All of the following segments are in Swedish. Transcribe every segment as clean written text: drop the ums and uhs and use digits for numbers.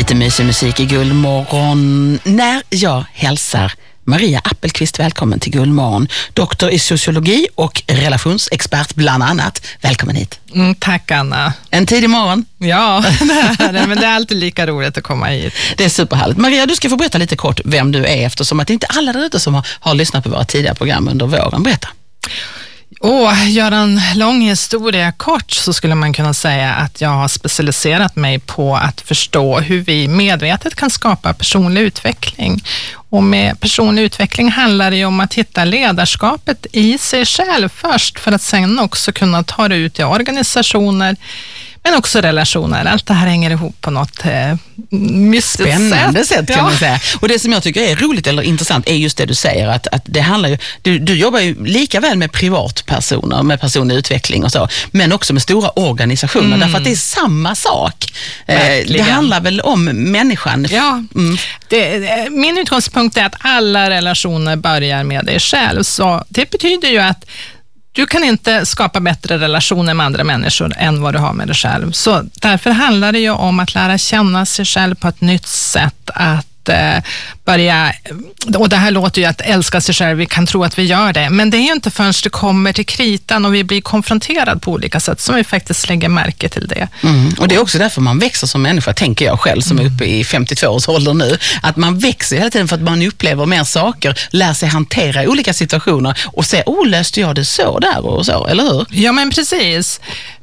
Lite mysig musik i Guldmorgon när jag hälsar Maria Appelqvist välkommen till Guldmorgon. Doktor i sociologi och relationsexpert bland annat. Välkommen hit. Tack Anna. En tidig morgon. Ja, men det är alltid lika roligt att komma hit. Det är superhärligt. Maria, du ska få berätta lite kort vem du är eftersom att det inte alla där ute som har lyssnat på våra tidiga program under våren. Berätta. Gör en lång historia kort så skulle man kunna säga att jag har specialiserat mig på att förstå hur vi medvetet kan skapa personlig utveckling. Och med personlig utveckling handlar det ju om att hitta ledarskapet i sig själv först för att sen också kunna ta det ut i organisationer men också relationer. Allt det här hänger ihop på något mystiskt spännande sätt kan man säga. Och det som jag tycker är roligt eller intressant är just det du säger att det handlar ju, du jobbar ju lika väl med privatpersoner, med personlig utveckling och så, men också med stora organisationer därför att det är samma sak. Det handlar väl om människan. Ja, min utgångspunkt är att alla relationer börjar med dig själv. Så det betyder ju att du kan inte skapa bättre relationer med andra människor än vad du har med dig själv. Så därför handlar det ju om att lära känna sig själv på ett nytt sätt, att börja, och det här låter ju att älska sig själv, vi kan tro att vi gör det, men det är ju inte förrän det kommer till kritan och vi blir konfronterade på olika sätt som vi faktiskt lägger märke till det. Och det är också därför man växer som människa, tänker jag själv som är uppe i 52 års ålder nu, att man växer hela tiden för att man upplever mer saker, lär sig hantera olika situationer och se, löste jag det så där och så, eller hur? Ja, men precis,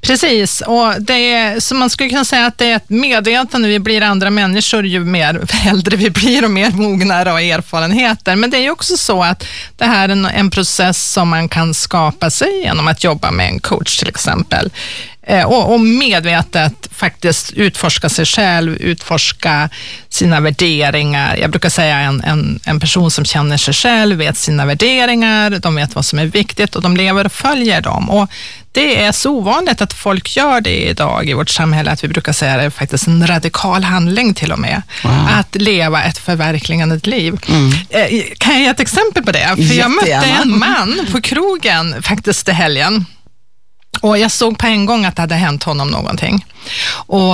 och det är, så man skulle kunna säga att det är ett medvetande, vi blir andra människor ju mer äldre vi blir och mer mognare och erfarenheter, men det är ju också så att det här är en process som man kan skapa sig genom att jobba med en coach till exempel. Och medvetet faktiskt utforska sig själv, utforska sina värderingar. Jag brukar säga en person som känner sig själv vet sina värderingar, de vet vad som är viktigt och de lever och följer dem. Och det är så ovanligt att folk gör det idag i vårt samhälle att vi brukar säga att det är faktiskt en radikal handling till och med. Wow. Att leva ett förverkligandet liv. Kan jag ge ett exempel på det? För jag mötte en man på krogen faktiskt i helgen. Och jag såg på en gång att det hade hänt honom någonting. Och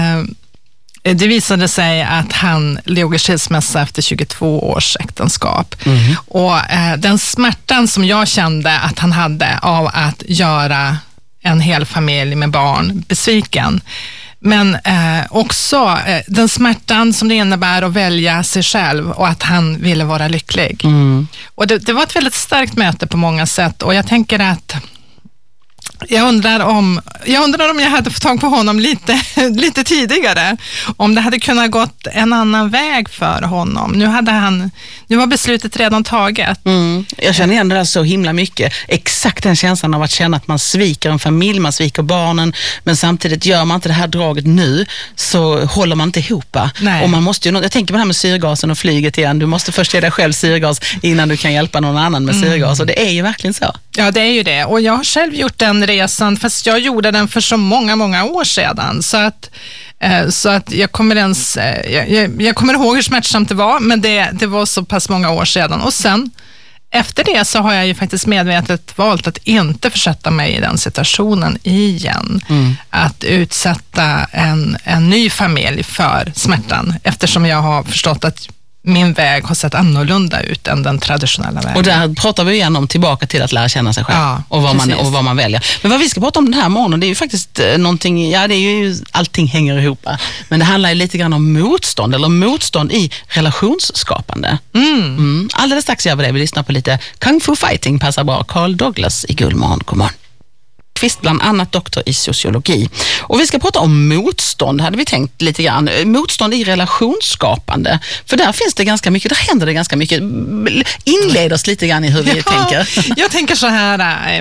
det visade sig att han låg i skilsmässa efter 22 års äktenskap. Och den smärtan som jag kände att han hade av att göra en hel familj med barn besviken. Men också den smärtan som det innebär att välja sig själv och att han ville vara lycklig. Och det var ett väldigt starkt möte på många sätt och jag tänker att jag undrar om jag hade fått tag på honom lite tidigare. Om det hade kunnat gått en annan väg för honom. Nu var beslutet redan taget. Jag känner igen det där så himla mycket. Exakt den känslan av att känna att man sviker en familj, man sviker barnen. Men samtidigt gör man inte det här draget nu så håller man inte ihop. Och man måste ju, jag tänker på det här med syrgasen och flyget igen. Du måste först ge dig själv syrgas innan du kan hjälpa någon annan med syrgas. Och det är ju verkligen så. Ja, det är ju det. Och jag har själv gjort den resan, fast jag gjorde den för så många år sedan. Så att jag kommer ihåg hur smärtsamt det var, men det var så pass många år sedan. Och sen, efter det så har jag ju faktiskt medvetet valt att inte försätta mig i den situationen igen. Att utsätta en ny familj för smärtan, eftersom jag har förstått att min väg har sett annorlunda ut än den traditionella vägen. Och där pratar vi igen om tillbaka till att lära känna sig själv och vad man väljer. Men vad vi ska prata om den här morgonen, det är ju faktiskt någonting, det är ju, allting hänger ihop. Men det handlar ju lite grann om motstånd i relationsskapande. Alldeles strax gör vi det. Vi lyssnar på lite Kung Fu Fighting, passar bra. Carl Douglas i Guldmorgon. God morgon. Bland annat doktor i sociologi. Och vi ska prata om motstånd, hade vi tänkt lite grann. Motstånd i relationsskapande. För där finns det ganska mycket, där händer det ganska mycket. Inled oss lite grann i hur vi tänker. Jag tänker så här,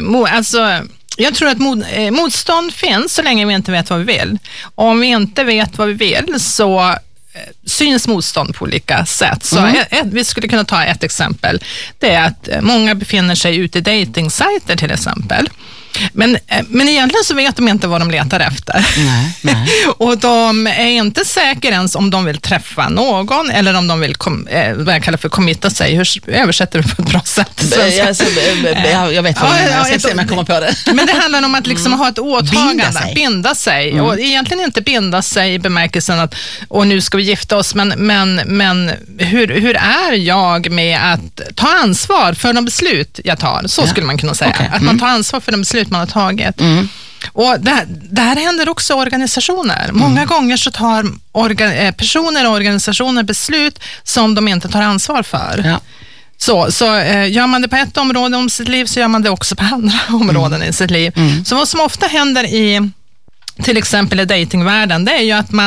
jag tror att motstånd finns så länge vi inte vet vad vi vill. Och om vi inte vet vad vi vill så syns motstånd på olika sätt. Så vi skulle kunna ta ett exempel. Det är att många befinner sig ute i datingsajter till exempel. Men egentligen så vet de inte vad de letar efter. Nej. Och de är inte säkra ens om de vill träffa någon eller om de vill vad jag kallar för committa sig. Hur översätter du på ett bra sätt? Jag vet vad jag ska se om jag kommer på det. Men det handlar om att liksom ha ett åtagande. Binda sig. Och egentligen inte binda sig i bemärkelsen att nu ska vi gifta oss. Men hur är jag med att ta ansvar för de beslut jag tar? Så skulle man kunna säga. Okay. Att man tar ansvar för de beslut man har tagit. Och det här händer också i organisationer. Många gånger så tar personer och organisationer beslut som de inte tar ansvar för. Ja. Så gör man det på ett område om sitt liv så gör man det också på andra områden i sitt liv. Så vad som ofta händer till exempel i datingvärlden, det är ju att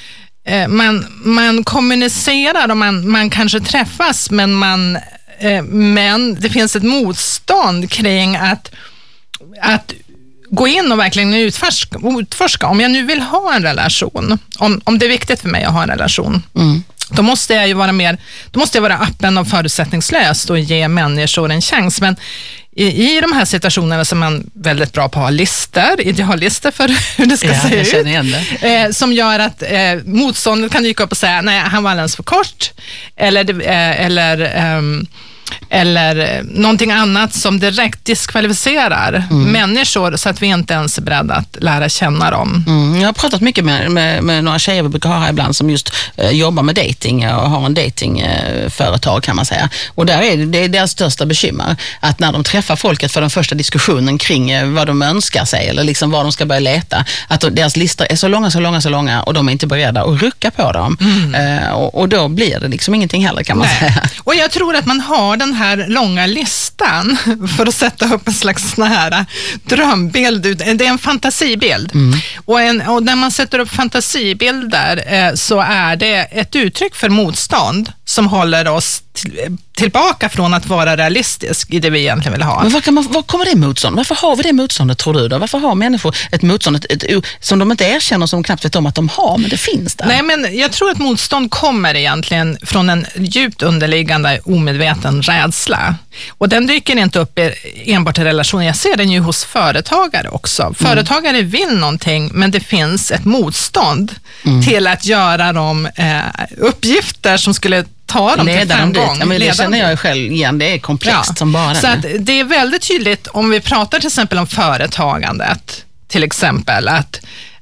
man kommunicerar och man kanske träffas men det finns ett motstånd kring att gå in och verkligen utforska. Om jag nu vill ha en relation, om det är viktigt för mig att ha en relation, då måste jag ju vara öppen och förutsättningslös och ge människor en chans. Men i de här situationerna så är man väldigt bra på att ha ideallistor för hur det ska se ut. Som gör att motståndet kan dyka upp och säga, nej, han var alldeles för kort. Eller någonting annat som direkt diskvalificerar människor så att vi inte ens är beredda att lära känna dem. Jag har pratat mycket med några tjejer vi brukar ha här ibland som just jobbar med dating och har en datingföretag kan man säga. Och där är det deras största bekymmer att när de träffar folket för den första diskussionen kring vad de önskar sig eller liksom var de ska börja leta, att deras listor är så långa och de är inte beredda att rucka på dem. Och då blir det liksom ingenting heller kan man säga. Och jag tror att man har den här långa listan för att sätta upp en slags sån här drömbild. Det är en fantasibild. Och när man sätter upp fantasibilder så är det ett uttryck för motstånd som håller oss tillbaka från att vara realistisk i det vi egentligen vill ha. Men var kommer det motstånd? Varför har vi det motståndet tror du då? Varför har människor ett motstånd som de inte erkänner, som de knappt vet om att de har, men det finns där? Nej, men jag tror att motstånd kommer egentligen från en djupt underliggande omedveten rädsla. Och den dyker inte upp enbart i relationer. Jag ser den ju hos företagare också. Företagare vill någonting, men det finns ett motstånd till att göra de uppgifter som skulle ta dem till framgång. Ja, men det känner jag själv igen, det är komplext som bara så att det är väldigt tydligt om vi pratar till exempel om företagandet, till exempel att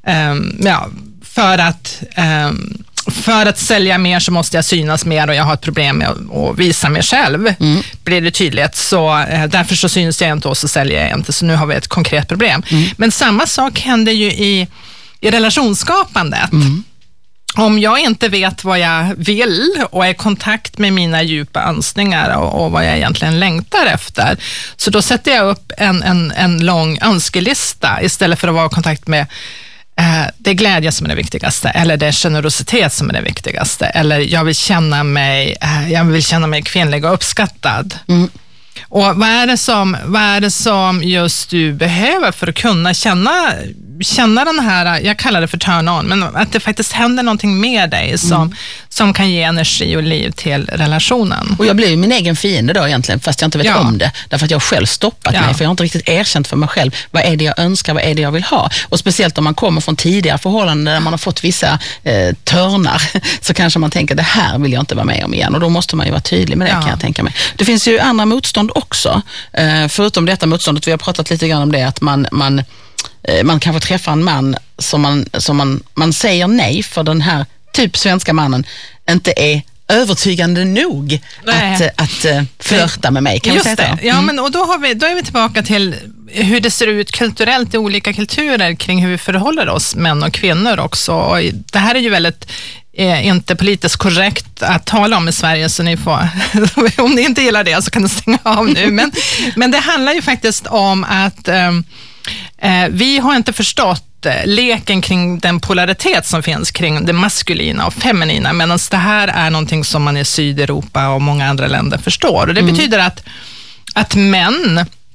för att sälja mer så måste jag synas mer och jag har ett problem med att visa mig själv. Blir det tydligt så därför så syns jag inte och så säljer jag inte, så nu har vi ett konkret problem. Men samma sak händer ju i relationsskapandet. Om jag inte vet vad jag vill och är i kontakt med mina djupa önskningar och vad jag egentligen längtar efter, så då sätter jag upp en lång önskelista istället för att vara i kontakt med det är glädje som är det viktigaste, eller det är generositet som är det viktigaste, eller jag vill känna mig kvinnlig och uppskattad. Och vad är det som just du behöver för att kunna känna den här, jag kallar det för turn on, men att det faktiskt händer någonting med dig som kan ge energi och liv till relationen. Och jag blir ju min egen fiende då egentligen, fast jag inte vet om det. Därför att jag själv stoppat mig, för jag har inte riktigt erkänt för mig själv. Vad är det jag önskar, vad är det jag vill ha? Och speciellt om man kommer från tidigare förhållanden där man har fått vissa törnar, så kanske man tänker, det här vill jag inte vara med om igen. Och då måste man ju vara tydlig med det, kan jag tänka mig. Det finns ju andra motstånd också. Förutom detta motståndet, vi har pratat lite grann om det, att man kanske träffar en man som man säger nej för den här typ svenska mannen inte är övertygande nog att flirta med mig. Kan just vi säga det. Ja, men och då är vi tillbaka till hur det ser ut kulturellt i olika kulturer kring hur vi förhåller oss, män och kvinnor också. Och det här är ju väldigt inte politiskt korrekt att tala om i Sverige, så ni får, om ni inte gillar det så kan ni stänga av nu. Men det handlar ju faktiskt om att vi har inte förstått leken kring den polaritet som finns kring det maskulina och feminina, medan det här är någonting som man i Sydeuropa och många andra länder förstår. Och det betyder att män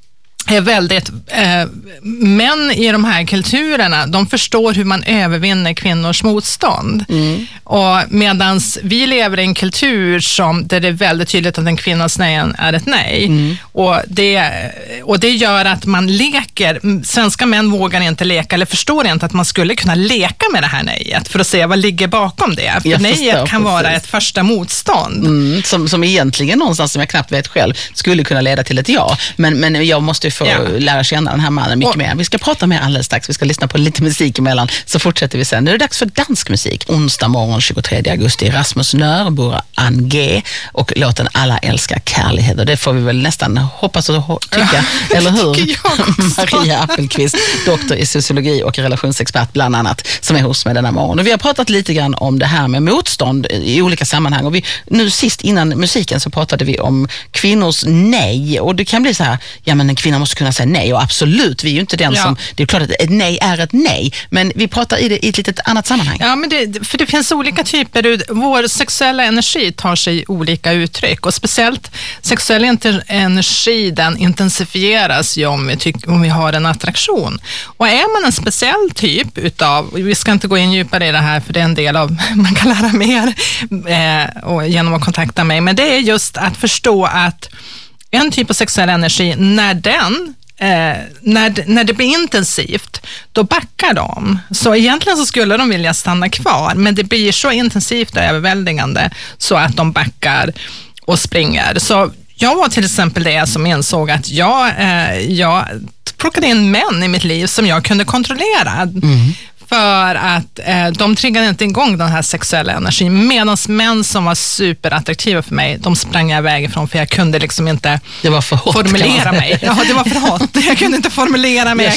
är väldigt, män i de här kulturerna, de förstår hur man övervinner kvinnors motstånd. Och medans vi lever i en kultur där det är väldigt tydligt att en kvinnas nej är ett nej. Och det gör att man leker, svenska män vågar inte leka eller förstår inte att man skulle kunna leka med det här nejet för att se vad ligger bakom det. För nejet kan vara ett första motstånd. Som egentligen någonstans, som jag knappt vet själv, skulle kunna leda till ett ja. Men jag måste ju få lära känna den här mannen mycket mer. Vi ska prata med alldeles strax. Vi ska lyssna på lite musik emellan, så fortsätter vi sen. Nu är det dags för dansk musik. Onsdag morgon 23 augusti. Rasmus Nörbor, Ange och låten Alla älskar kärlighet. Och det får vi väl nästan hoppas och tycka, eller hur? Maria Appelqvist, doktor i sociologi och relationsexpert bland annat, som är hos mig denna morgon. Och vi har pratat lite grann om det här med motstånd i olika sammanhang. Och nu sist innan musiken så pratade vi om kvinnors nej. Och det kan bli så här, ja men en kvinna måste kunna säga nej. Och absolut, vi är ju inte den som, det är klart att ett nej är ett nej. Men vi pratar i ett litet annat sammanhang. Ja, men för det finns olika typer. Vår sexuella energi tar sig olika uttryck. Och speciellt sexuell energi, den intensifieras ju om vi har en attraktion. Och är man en speciell typ utav, vi ska inte gå in djupare i det här för det är en del av, man kan lära mer och genom att kontakta mig, men det är just att förstå att en typ av sexuell energi, när det blir intensivt, då backar de. Så egentligen så skulle de vilja stanna kvar, men det blir så intensivt och överväldigande så att de backar och springer. Så jag var till exempel det som insåg att jag plockade in män i mitt liv som jag kunde kontrollera. För att de triggade inte igång den här sexuella energin. Medan män som var superattraktiva för mig, de sprang jag iväg ifrån för jag kunde liksom inte formulera mig. Ja, det var för hårt. Jag kunde inte formulera mig.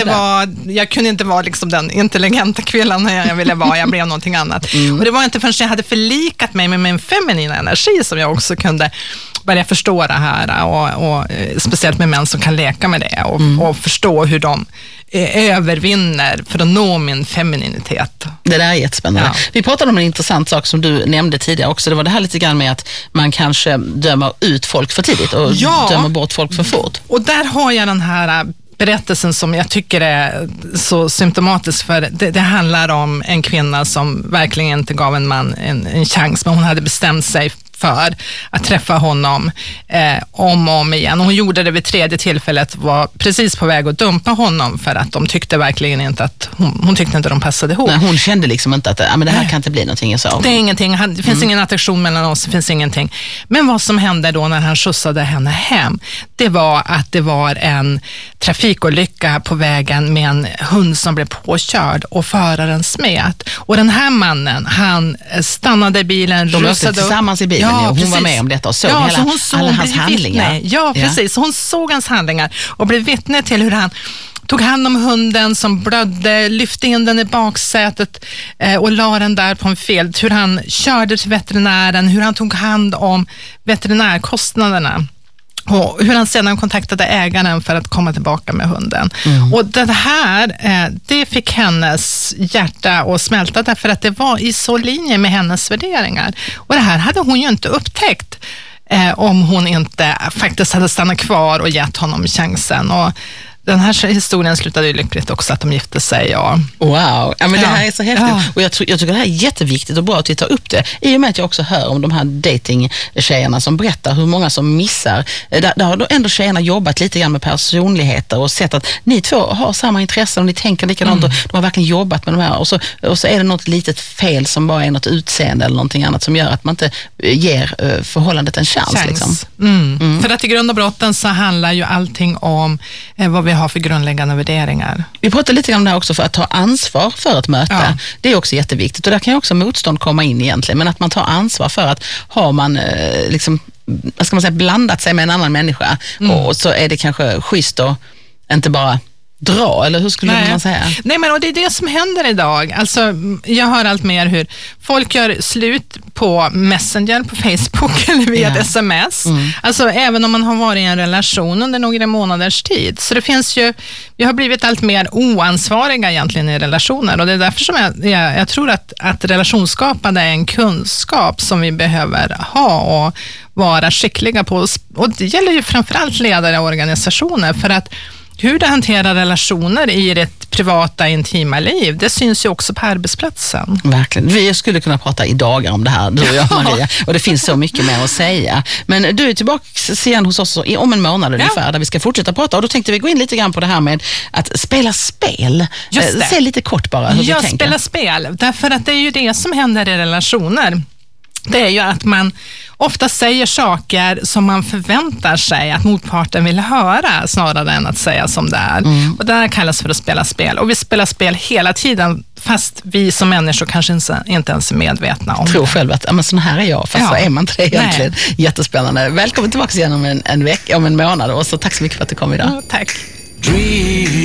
Jag kunde inte vara liksom den intelligenta kvinnan jag ville vara. Jag blev någonting annat. Och det var inte förrän jag hade förlikat mig med min feminina energi som jag också kunde börja förstå det här. Och speciellt med män som kan leka med det och förstå hur de övervinner för att nå min femininitet. Det där är jättespännande. Ja. Vi pratade om en intressant sak som du nämnde tidigare också. Det var det här lite grann med att man kanske dömer ut folk för tidigt och dömer bort folk för fort. Och där har jag den här berättelsen som jag tycker är så symptomatisk, för det handlar om en kvinna som verkligen inte gav en man en chans, men hon hade bestämt sig för att träffa honom om och om igen. Och hon gjorde det vid tredje tillfället, var precis på väg att dumpa honom för att de tyckte verkligen inte att hon tyckte inte de passade ihop. Nej, hon kände liksom inte att men det här kan inte bli någonting. Så. Det är ingenting, det finns ingen attraktion mellan oss, det finns ingenting. Men vad som hände då när han skjutsade henne hem, det var att det var en trafikolycka på vägen med en hund som blev påkörd och föraren smet. Och den här mannen, han stannade i bilen, de åkte tillsammans i bilen. Ja, hon var med om detta och såg alla hans handlingar. Ja, precis. Så hon såg hans handlingar och blev vittne till hur han tog hand om hunden som blödde, lyfte in den i baksätet och la den där på en filt. Hur han körde till veterinären, hur han tog hand om veterinärkostnaderna. Och hur han sedan kontaktade ägaren för att komma tillbaka med hunden. Och det här, det fick hennes hjärta att smälta därför att det var i så linje med hennes värderingar. Och det här hade hon ju inte upptäckt om hon inte faktiskt hade stannat kvar och gett honom chansen. Och den här historien slutade ju lyckligt också att de gifte sig. Wow, men det här är så häftigt. Ja. Och jag tycker det här är jätteviktigt och bra att vi tar upp det. I och med att jag också hör om de här dating-tjejerna som berättar hur många som missar. Där har då ändå tjejerna jobbat lite grann med personligheter och sett att ni två har samma intressen och ni tänker likadant och de har verkligen jobbat med de här. Och så är det något litet fel som bara är något utseende eller någonting annat som gör att man inte ger förhållandet en chans. Liksom. För att i grund och brotten så handlar ju allting om vad vi har för grundläggande värderingar. Vi pratar lite grann om det här också för att ta ansvar för ett möte. Ja. Det är också jätteviktigt och där kan ju också motstånd komma in egentligen, men att man tar ansvar för att har man liksom, vad ska man säga, blandat sig med en annan människa och så är det kanske schysst och inte bara dra, eller hur skulle man säga? Nej, men och det är det som händer idag. Alltså, jag hör allt mer hur folk gör slut på Messenger, på Facebook eller via ett sms. Alltså även om man har varit i en relation under några månaders tid. Så det finns ju, vi har blivit allt mer oansvariga egentligen i relationer, och det är därför som jag tror att relationsskapande är en kunskap som vi behöver ha och vara skickliga på. Och det gäller ju framförallt ledare och organisationer, för att hur du hanterar relationer i ditt privata, intima liv, det syns ju också på arbetsplatsen. Verkligen. Vi skulle kunna prata i dagar om det här, du och jag, Maria. Och det finns så mycket mer att säga. Men du är tillbaka igen hos oss om en månad ungefär, där vi ska fortsätta prata. Och då tänkte vi gå in lite grann på det här med att spela spel. Säg lite kort bara hur du tänker. Spela spel. Därför att det är ju det som händer i relationer. Det är ju att man ofta säger saker som man förväntar sig att motparten vill höra, snarare än att säga som det är. Och det här kallas för att spela spel. Och vi spelar spel hela tiden, fast vi som människor kanske inte ens är medvetna om det. Jag tror själv att sån här är jag, fast så är man inte det egentligen. Nej. Jättespännande. Välkommen tillbaka igen om en månad, och så tack så mycket för att du kom idag. Tack.